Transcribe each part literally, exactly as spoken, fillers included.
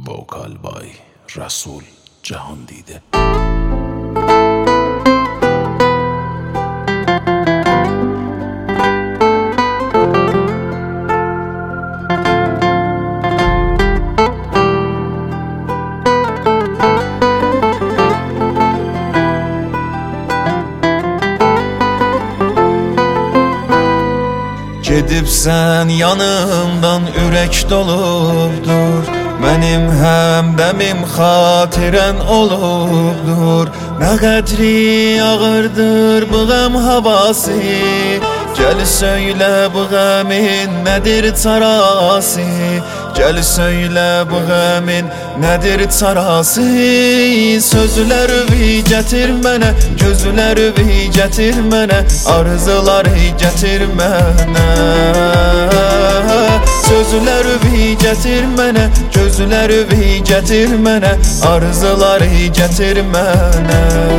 Vokal by Rasul Jahandide. Gedibsən yanımdan ürək dolubdur, mənim həmdəmim xatirən olubdur. Nə qədri ağırdır bu qəm havası, gəl söylə bu qəmin nədir çarası, gəl söylə bu qəmin nədir çarası. Sözləri gətir mənə, gözləri gətir mənə, arzuları gətir mənə. Sözləri gətir mənə, gözləri gətir mənə, arzuları gətir mənə.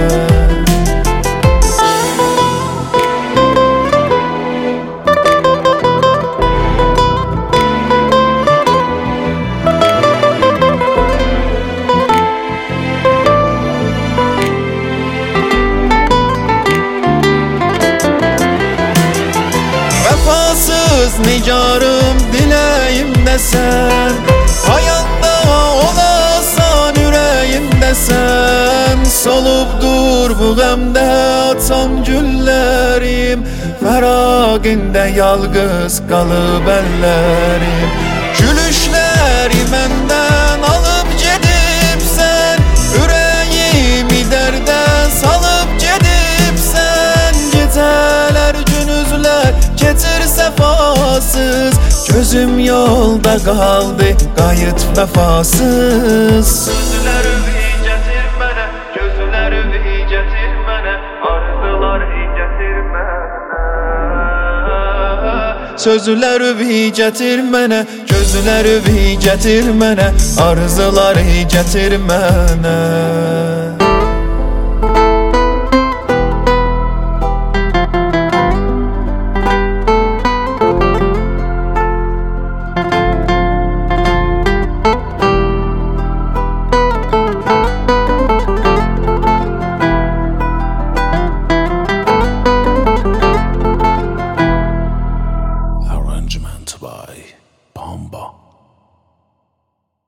Vəfasız nigarım diləyimdəsən, hayanda olasan ürəyimdəsən. Solubdur bu qəmdə açan güllərim, fəraqində yalqız qalıb əllərim. Gülüşləri məndən alıb gedibsən, ürəyimi dərdə salıb gedibsən. Gecələr günüzlər keçir səfasız, gözüm yolda qaldı qayıt vəfasız. Sözləri gətir mənə, gözləri gətir mənə, arzuları gətir mənə. Sözləri gətir mənə, gözləri gətir mənə, arzuları gətir mənə.